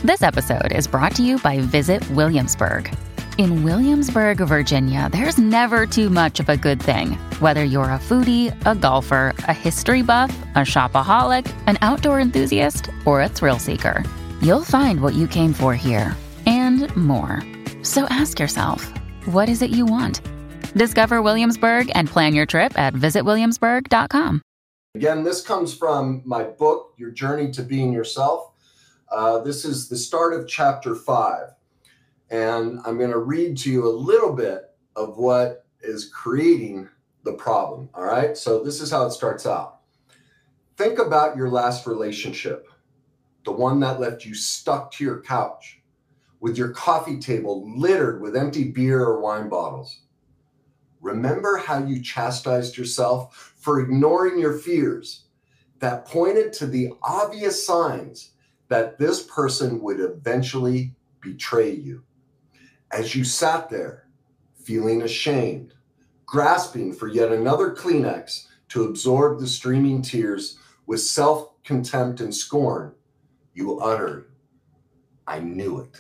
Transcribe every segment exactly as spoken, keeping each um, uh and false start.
This episode is brought to you by Visit Williamsburg. In Williamsburg, Virginia, there's never too much of a good thing. Whether you're a foodie, a golfer, a history buff, a shopaholic, an outdoor enthusiast, or a thrill seeker, you'll find what you came for here and more. So ask yourself, what is it you want? Discover Williamsburg and plan your trip at visit williamsburg dot com. Again, this comes from my book, Your Journey to Being Yourself. Uh, this is the start of chapter five. And I'm going to read to you a little bit of what is creating the problem. All right. So this is how it starts out. Think about your last relationship, the one that left you stuck to your couch with your coffee table littered with empty beer or wine bottles. Remember how you chastised yourself for ignoring your fears that pointed to the obvious signs that this person would eventually betray you. As you sat there, feeling ashamed, grasping for yet another Kleenex to absorb the streaming tears with self-contempt and scorn, you uttered, "I knew it.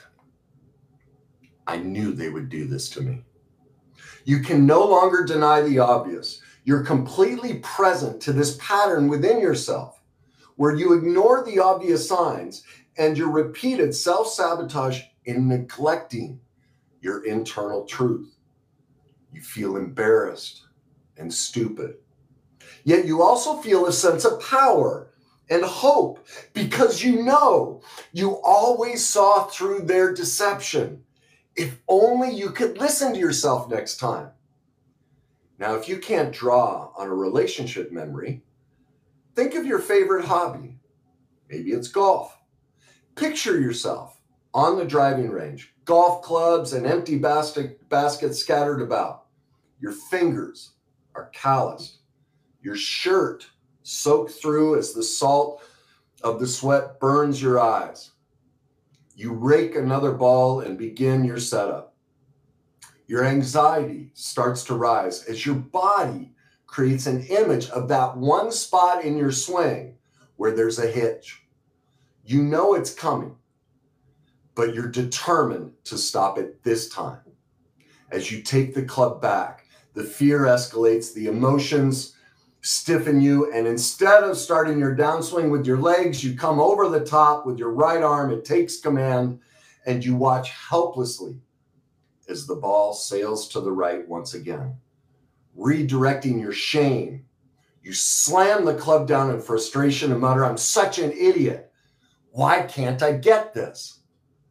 I knew they would do this to me." You can no longer deny the obvious. You're completely present to this pattern within yourself, where you ignore the obvious signs and your repeated self-sabotage in neglecting your internal truth. You feel embarrassed and stupid. Yet you also feel a sense of power and hope because you know you always saw through their deception. If only you could listen to yourself next time. Now, if you can't draw on a relationship memory, think of your favorite hobby. Maybe it's golf. Picture yourself on the driving range, golf clubs and empty basket, baskets scattered about. Your fingers are calloused. Your shirt soaked through as the salt of the sweat burns your eyes. You rake another ball and begin your setup. Your anxiety starts to rise as your body creates an image of that one spot in your swing where there's a hitch. You know it's coming, but you're determined to stop it this time. As you take the club back, the fear escalates, the emotions stiffen you, and instead of starting your downswing with your legs, you come over the top with your right arm. It takes command, and you watch helplessly as the ball sails to the right once again. Redirecting your shame, you slam the club down in frustration and mutter, "I'm such an idiot. Why can't I get this?"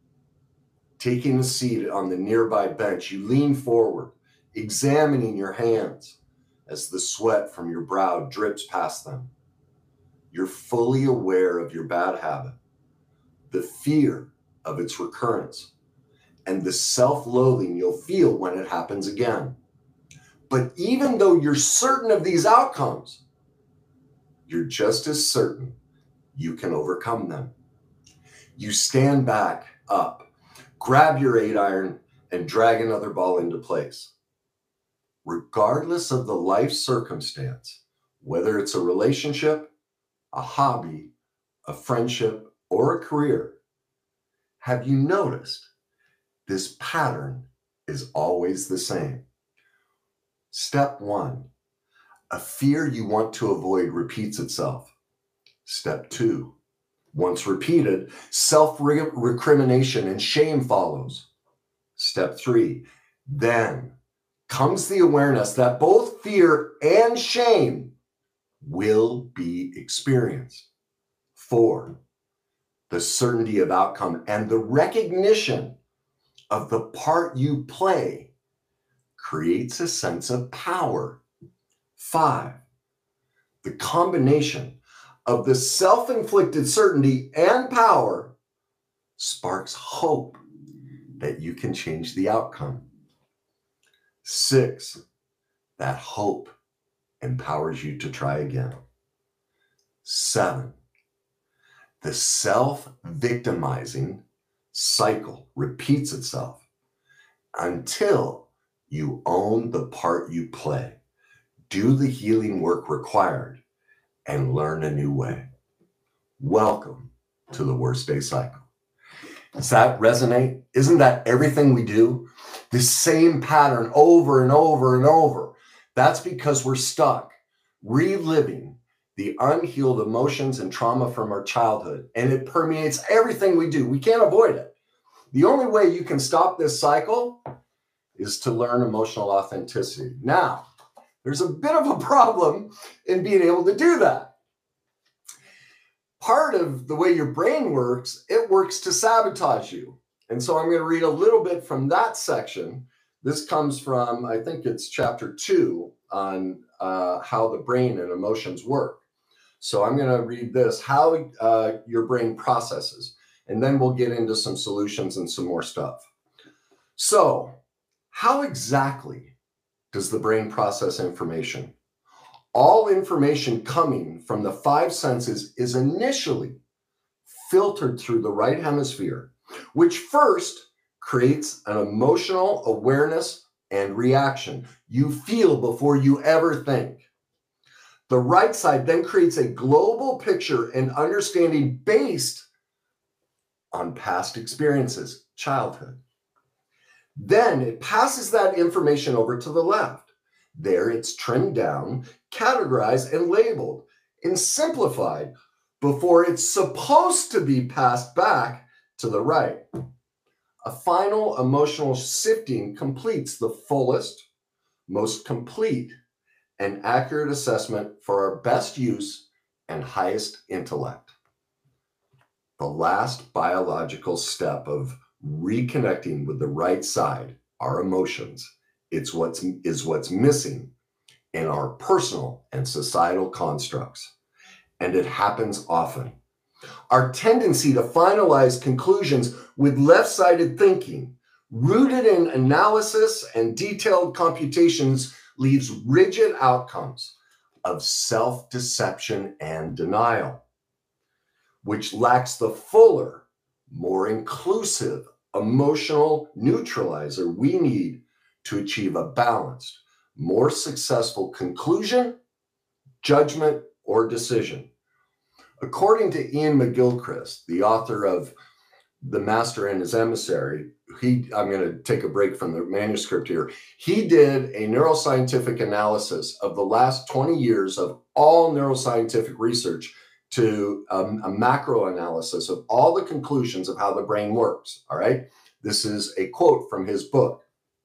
Taking a seat on the nearby bench, you lean forward, examining your hands as the sweat from your brow drips past them. You're fully aware of your bad habit, the fear of its recurrence, and the self-loathing you'll feel when it happens again. But even though you're certain of these outcomes, you're just as certain you can overcome them. You stand back up, grab your eight iron, and drag another ball into place. Regardless of the life circumstance, whether it's a relationship, a hobby, a friendship, or a career, have you noticed this pattern is always the same? Step one, a fear you want to avoid repeats itself. Step two, once repeated, self-recrimination and shame follows. Step three, then comes the awareness that both fear and shame will be experienced. Four, the certainty of outcome and the recognition of the part you play creates a sense of power. Five, the combination of the self-inflicted certainty and power sparks hope that you can change the outcome. Six, that hope empowers you to try again. Seven, the self-victimizing cycle repeats itself until you own the part you play, do the healing work required, and learn a new way. Welcome to the Worst Day Cycle. Does that resonate? Isn't that everything we do? The same pattern over and over and over. That's because we're stuck reliving the unhealed emotions and trauma from our childhood, and it permeates everything we do. We can't avoid it. The only way you can stop this cycle is to learn emotional authenticity. Now, there's a bit of a problem in being able to do that. Part of the way your brain works, it works to sabotage you. And so I'm going to read a little bit from that section. This comes from, I think it's chapter two on uh, how the brain and emotions work. So I'm going to read this, how uh, your brain processes, and then we'll get into some solutions and some more stuff. So how exactly does the brain process information? All information coming from the five senses is initially filtered through the right hemisphere, which first creates an emotional awareness and reaction. You feel before you ever think. The right side then creates a global picture and understanding based on past experiences, childhood. Then it passes that information over to the left. There it's trimmed down, categorized, and labeled and simplified before it's supposed to be passed back to the right. A final emotional sifting completes the fullest, most complete, and accurate assessment for our best use and highest intellect. The last biological step of reconnecting with the right side, our emotions, it's what's is what's missing in our personal and societal constructs. And it happens often. Our tendency to finalize conclusions with left-sided thinking, rooted in analysis and detailed computations, leaves rigid outcomes of self-deception and denial, which lacks the fuller, more inclusive emotional neutralizer we need to achieve a balanced, more successful conclusion, judgment, or decision. According to Iain McGilchrist, the author of The Master and His Emissary, he, I'm going to take a break from the manuscript here. He did a neuroscientific analysis of the last twenty years of all neuroscientific research to um, a macro analysis of all the conclusions of how the brain works. All right. This is a quote from his book.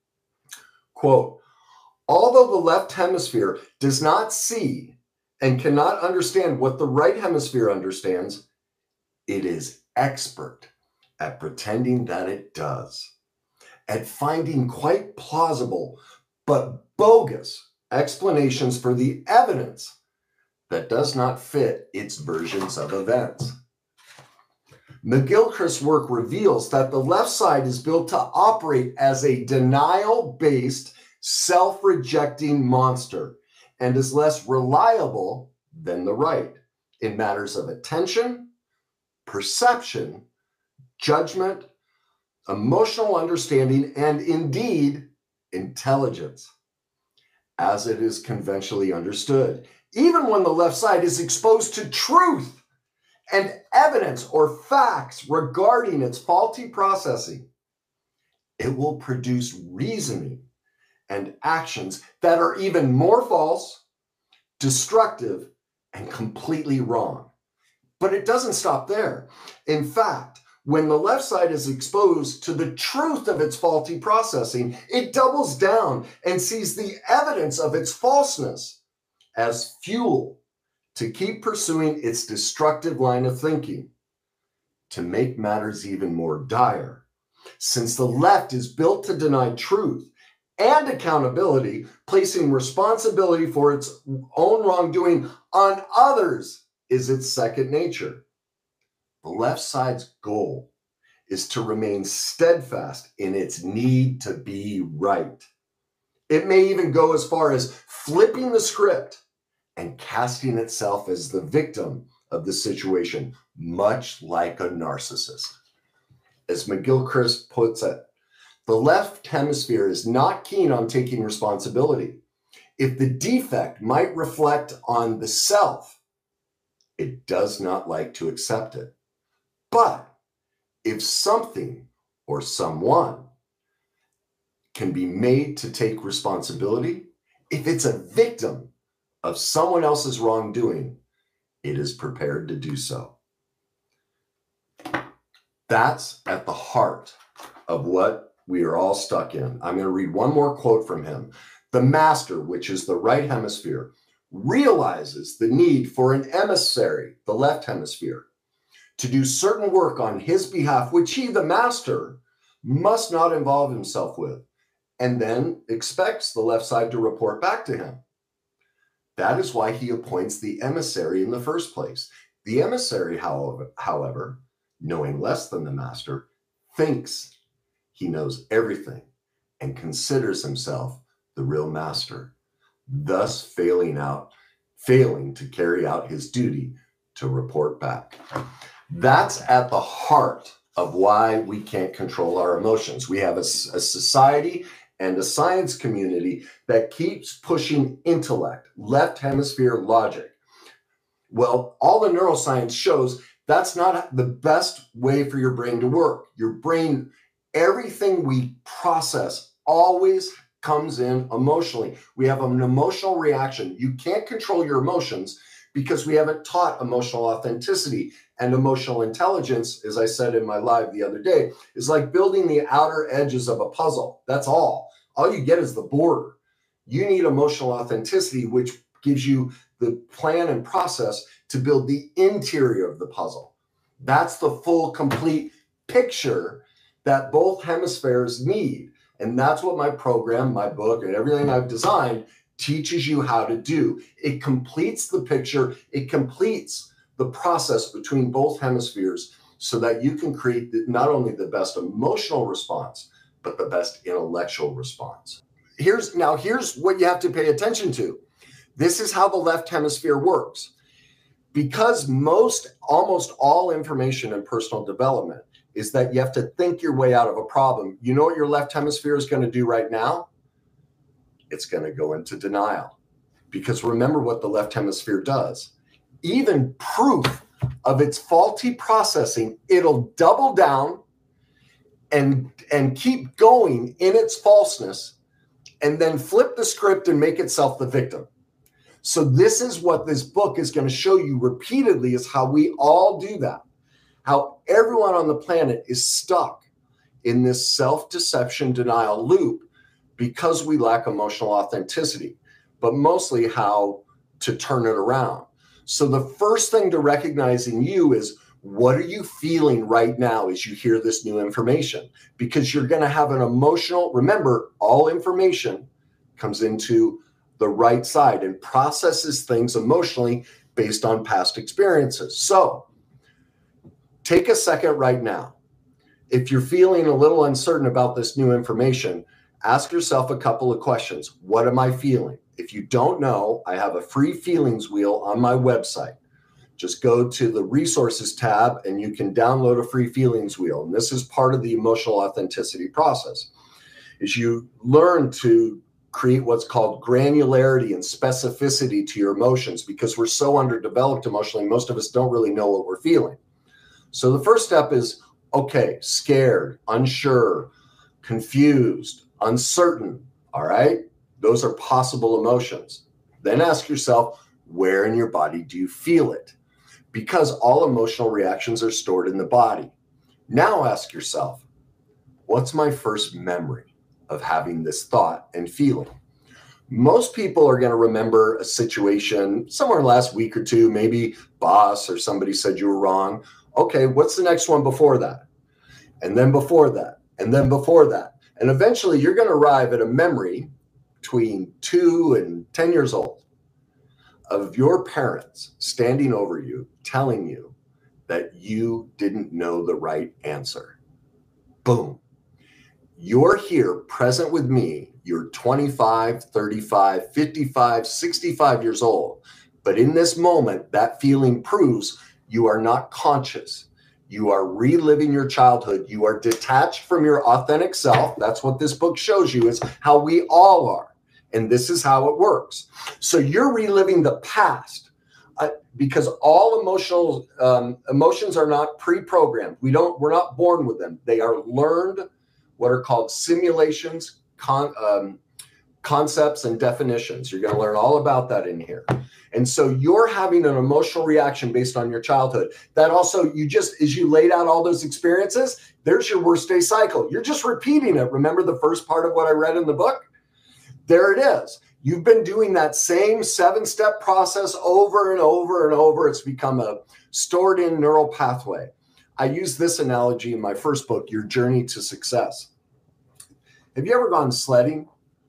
Quote, although the left hemisphere does not see and cannot understand what the right hemisphere understands, it is expert at pretending that it does, at finding quite plausible but bogus explanations for the evidence that does not fit its versions of events. McGilchrist's work reveals that the left side is built to operate as a denial-based, self-rejecting monster and is less reliable than the right in matters of attention, perception, judgment, emotional understanding, and indeed, intelligence, as it is conventionally understood. Even when the left side is exposed to truth and evidence or facts regarding its faulty processing, it will produce reasoning and actions that are even more false, destructive, and completely wrong. But it doesn't stop there. In fact, when the left side is exposed to the truth of its faulty processing, it doubles down and sees the evidence of its falseness as fuel to keep pursuing its destructive line of thinking. To make matters even more dire, since the left is built to deny truth and accountability, placing responsibility for its own wrongdoing on others is its second nature. The left side's goal is to remain steadfast in its need to be right. It may even go as far as flipping the script and casting itself as the victim of the situation, much like a narcissist. As McGilchrist puts it, the left hemisphere is not keen on taking responsibility. If the defect might reflect on the self, it does not like to accept it. But if something or someone can be made to take responsibility, if it's a victim of someone else's wrongdoing, it is prepared to do so. That's at the heart of what we are all stuck in. I'm going to read one more quote from him. The master, which is the right hemisphere, realizes the need for an emissary, the left hemisphere, to do certain work on his behalf, which he, the master, must not involve himself with, and then expects the left side to report back to him. That is why he appoints the emissary in the first place. The emissary, however, however, knowing less than the master, thinks he knows everything and considers himself the real master, thus failing out, failing to carry out his duty to report back. That's at the heart of why we can't control our emotions. We have a, a society and a science community that keeps pushing intellect, left hemisphere logic. Well, all the neuroscience shows that's not the best way for your brain to work. Your brain, everything we process always comes in emotionally. We have an emotional reaction. You can't control your emotions because we haven't taught emotional authenticity. And emotional intelligence, as I said in my live the other day, is like building the outer edges of a puzzle. That's all. All you get is the border. You need emotional authenticity, which gives you the plan and process to build the interior of the puzzle. That's the full, complete picture that both hemispheres need. And that's what my program, my book, and everything I've designed teaches you how to do. It completes the picture. It completes the process between both hemispheres so that you can create the, not only the best emotional response, but the best intellectual response. Here's now, here's what you have to pay attention to. This is how the left hemisphere works. Because most, almost all information in personal development is that you have to think your way out of a problem. You know what your left hemisphere is going to do right now? It's going to go into denial. Because remember what the left hemisphere does. Even proof of its faulty processing, it'll double down and, and keep going in its falseness and then flip the script and make itself the victim. So this is what this book is going to show you repeatedly, is how we all do that. How everyone on the planet is stuck in this self-deception denial loop because we lack emotional authenticity, but mostly how to turn it around. So the first thing to recognize in you is, what are you feeling right now as you hear this new information? Because you're going to have an emotional, remember, all information comes into the right side and processes things emotionally based on past experiences. So take a second right now. If you're feeling a little uncertain about this new information, ask yourself a couple of questions. What am I feeling? If you don't know, I have a free feelings wheel on my website. Just go to the resources tab and you can download a free feelings wheel. And this is part of the emotional authenticity process, is you learn to create what's called granularity and specificity to your emotions, because we're so underdeveloped emotionally. Most of us don't really know what we're feeling. So the first step is, okay, scared, unsure, confused, uncertain. All right. Those are possible emotions. Then ask yourself, where in your body do you feel it? Because all emotional reactions are stored in the body. Now ask yourself, what's my first memory of having this thought and feeling? Most people are going to remember a situation somewhere in the last week or two, maybe boss or somebody said you were wrong. Okay, what's the next one before that? And then before that, and then before that. And eventually you're going to arrive at a memory between two and ten years old of your parents standing over you, telling you that you didn't know the right answer. Boom. You're here present with me. You're twenty-five, thirty-five, fifty-five, sixty-five years old. But in this moment, that feeling proves you are not conscious. You are reliving your childhood. You are detached from your authentic self. That's what this book shows you, is how we all are. And this is how it works. So you're reliving the past. Uh, because all emotional um, emotions are not pre-programmed. We don't, we're not born with them. They are learned, what are called simulations, con, um, concepts and definitions. You're going to learn all about that in here. And so you're having an emotional reaction based on your childhood. That also, you just, as you laid out all those experiences, there's your worst day cycle. You're just repeating it. Remember the first part of what I read in the book? There it is. You've been doing that same seven-step process over and over and over. It's become a stored-in neural pathway. I use this analogy in my first book, Your Journey to Success. Have you ever gone sledding?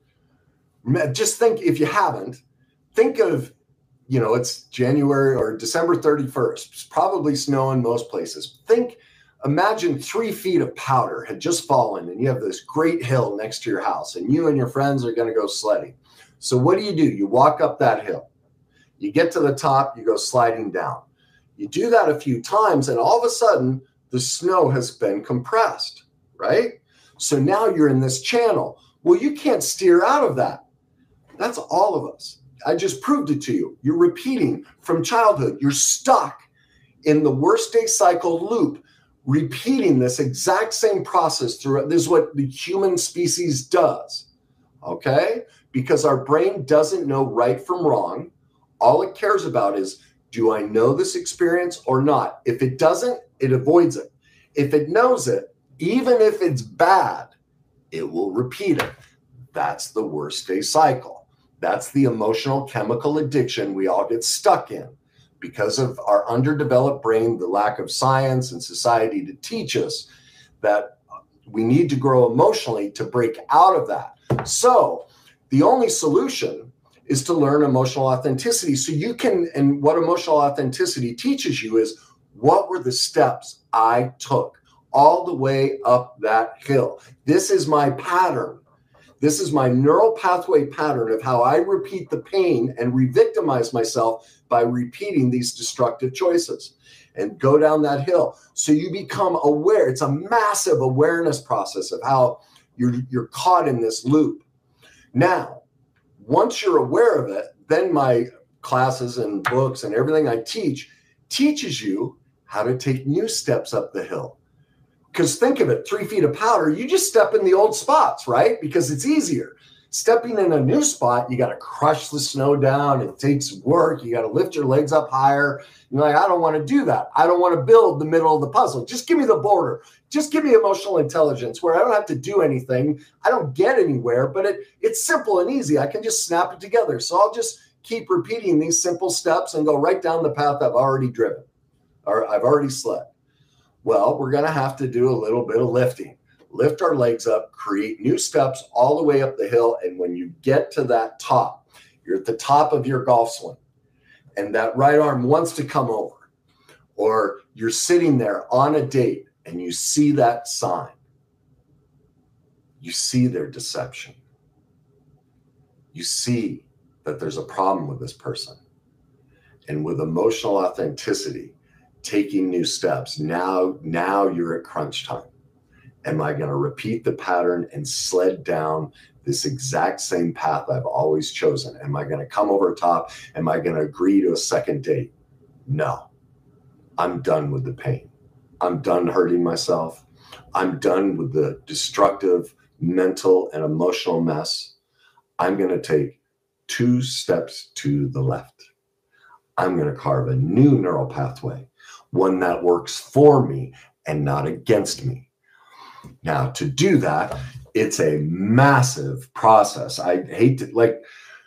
Just think, if you haven't, think of, you know, it's January or December thirty-first. It's probably snow in most places. Think, imagine three feet of powder had just fallen and you have this great hill next to your house and you and your friends are going to go sledding. So what do you do? You walk up that hill. You get to the top, you go sliding down. You do that a few times and all of a sudden the snow has been compressed, right? So now you're in this channel. Well, you can't steer out of that. That's all of us. I just proved it to you. You're repeating from childhood. You're stuck in the worst day cycle loop, repeating this exact same process through. This is what the human species does, okay? Because our brain doesn't know right from wrong. All it cares about is, do I know this experience or not? If it doesn't, it avoids it. If it knows it, even if it's bad, it will repeat it. That's the worst day cycle. That's the emotional chemical addiction we all get stuck in because of our underdeveloped brain, the lack of science and society to teach us that we need to grow emotionally to break out of that. So the only solution is to learn emotional authenticity. So you can, and what emotional authenticity teaches you is, what were the steps I took all the way up that hill? This is my pattern. This is my neural pathway pattern of how I repeat the pain and re-victimize myself by repeating these destructive choices and go down that hill. So you become aware. It's a massive awareness process of how you're, you're caught in this loop. Now, once you're aware of it, then my classes and books and everything I teach teaches you how to take new steps up the hill. Because think of it, three feet of powder, you just step in the old spots, right? Because it's easier. Stepping in a new spot, you got to crush the snow down. It takes work. You got to lift your legs up higher. You're like, I don't want to do that. I don't want to build the middle of the puzzle. Just give me the border. Just give me emotional intelligence where I don't have to do anything. I don't get anywhere, but it, it's simple and easy. I can just snap it together. So I'll just keep repeating these simple steps and go right down the path I've already driven or I've already sled. Well, we're going to have to do a little bit of lifting. Lift our legs up, create new steps all the way up the hill. And when you get to that top, you're at the top of your golf swing and that right arm wants to come over, or you're sitting there on a date and you see that sign. You see their deception. You see that there's a problem with this person. And with emotional authenticity, taking new steps, now, now you're at crunch time. Am I going to repeat the pattern and sled down this exact same path I've always chosen? Am I going to come over top? Am I going to agree to a second date? No. I'm done with the pain. I'm done hurting myself. I'm done with the destructive mental and emotional mess. I'm going to take two steps to the left. I'm going to carve a new neural pathway, one that works for me and not against me. Now, to do that, it's a massive process. I hate to, like,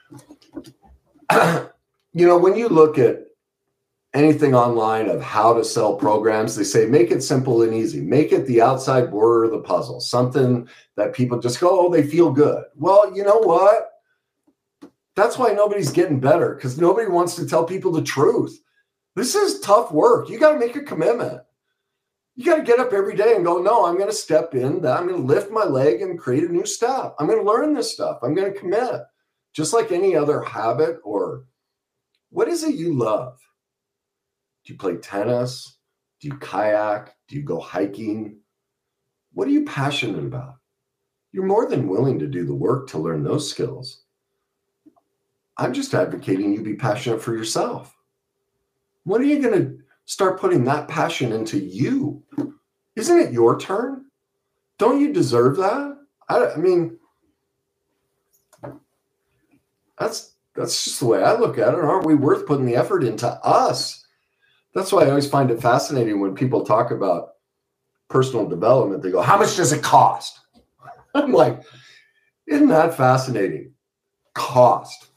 you know, when you look at anything online of how to sell programs, they say, make it simple and easy. Make it the outside border of the puzzle, something that people just go, oh, they feel good. Well, you know what? That's why nobody's getting better, because nobody wants to tell people the truth. This is tough work. You got to make a commitment. You got to get up every day and go, no, I'm going to step in. I'm going to lift my leg and create a new step. I'm going to learn this stuff. I'm going to commit. Just like any other habit. Or what is it you love? Do you play tennis? Do you kayak? Do you go hiking? What are you passionate about? You're more than willing to do the work to learn those skills. I'm just advocating you be passionate for yourself. When are you going to start putting that passion into you? Isn't it your turn? Don't you deserve that? I, I mean, that's that's just the way I look at it. Aren't we worth putting the effort into us? That's why I always find it fascinating when people talk about personal development. They go, how much does it cost? I'm like, isn't that fascinating? Cost.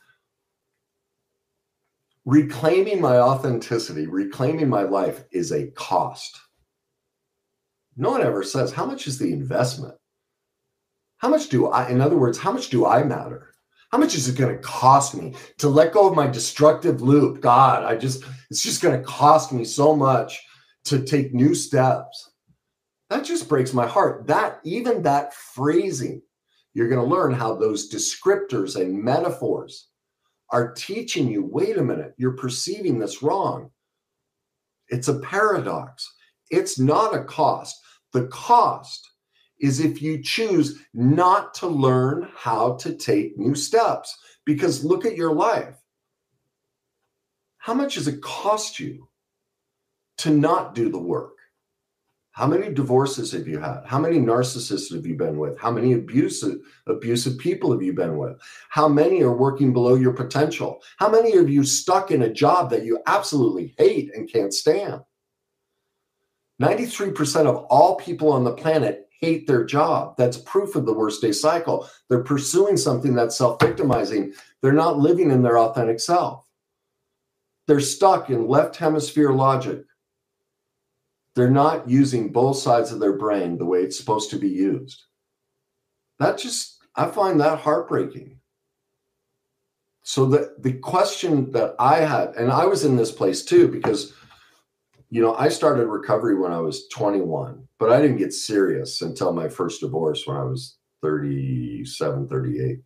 Reclaiming my authenticity, reclaiming my life is a cost. No one ever says, how much is the investment? How much do I, in other words, how much do I matter? How much is it going to cost me to let go of my destructive loop? God, I just, it's just going to cost me so much to take new steps. That just breaks my heart. That, even that phrasing, you're going to learn how those descriptors and metaphors are teaching you, wait a minute, you're perceiving this wrong. It's a paradox. It's not a cost. The cost is if you choose not to learn how to take new steps. Because look at your life. How much does it cost you to not do the work? How many divorces have you had? How many narcissists have you been with? How many abusive, abusive people have you been with? How many are working below your potential? How many of you stuck in a job that you absolutely hate and can't stand? ninety-three percent of all people on the planet hate their job. That's proof of the worst day cycle. They're pursuing something that's self-victimizing. They're not living in their authentic self. They're stuck in left hemisphere logic. They're not using both sides of their brain the way it's supposed to be used. That just, I find that heartbreaking. So the, the question that I had, and I was in this place too, because, you know, I started recovery when I was twenty-one, but I didn't get serious until my first divorce when I was thirty-seven, thirty-eight.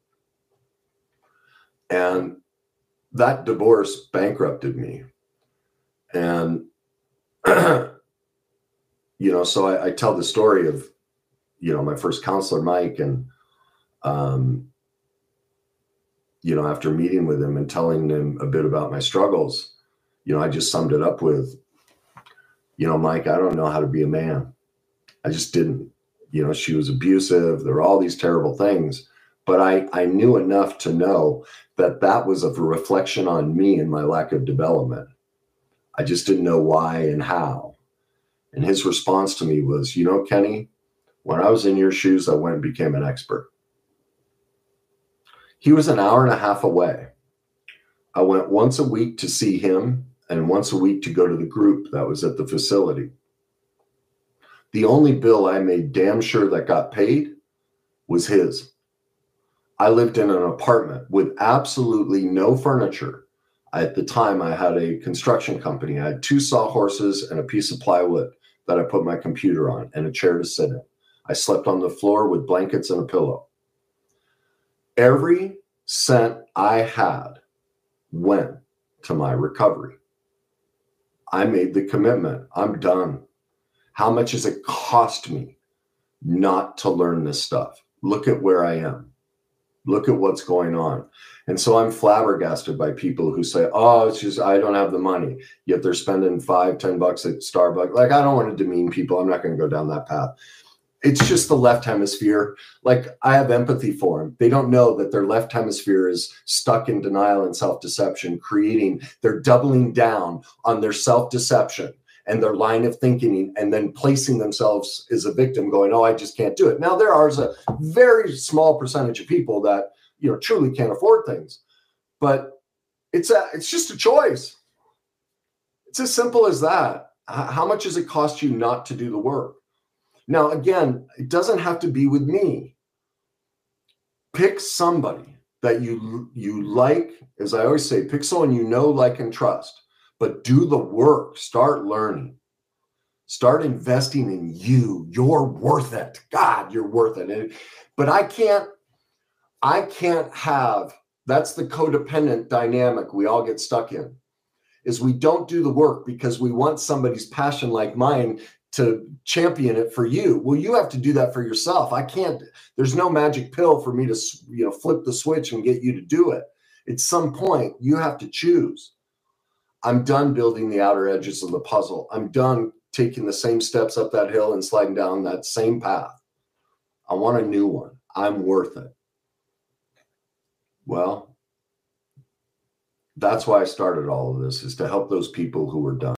And that divorce bankrupted me. And you know, so I, I tell the story of, you know, my first counselor, Mike, and, um, you know, after meeting with him and telling him a bit about my struggles, you know, I just summed it up with, you know, Mike, I don't know how to be a man. I just didn't. You know, she was abusive. There were all these terrible things. But I, I knew enough to know that that was a reflection on me and my lack of development. I just didn't know why and how. And his response to me was, you know, Kenny, when I was in your shoes, I went and became an expert. He was an hour and a half away. I went once a week to see him and once a week to go to the group that was at the facility. The only bill I made damn sure that got paid was his. I lived in an apartment with absolutely no furniture. At the time, I had a construction company. I had two sawhorses and a piece of plywood that I put my computer on and a chair to sit in. I slept on the floor with blankets and a pillow. Every cent I had went to my recovery. I made the commitment. I'm done. How much does it cost me not to learn this stuff? Look at where I am. Look at what's going on. And so I'm flabbergasted by people who say, oh, it's just, I don't have the money. Yet they're spending five, ten bucks at Starbucks. Like, I don't want to demean people. I'm not going to go down that path. It's just the left hemisphere. Like, I have empathy for them. They don't know that their left hemisphere is stuck in denial and self-deception, creating, they're doubling down on their self-deception and their line of thinking, and then placing themselves as a victim going, oh, I just can't do it. Now, there are a very small percentage of people that, you know, truly can't afford things, but it's a, it's just a choice. It's as simple as that. How much does it cost you not to do the work? Now, again, it doesn't have to be with me. Pick somebody that you, you like, as I always say, pick someone you know, like, and trust. But do the work. Start learning. Start investing in you. You're worth it. God, you're worth it. But I can't, I can't have, that's the codependent dynamic we all get stuck in, is we don't do the work because we want somebody's passion like mine to champion it for you. Well, you have to do that for yourself. I can't, there's no magic pill for me to, you know, flip the switch and get you to do it. At some point, you have to choose. I'm done building the outer edges of the puzzle. I'm done taking the same steps up that hill and sliding down that same path. I want a new one. I'm worth it. Well, that's why I started all of this, is to help those people who are done.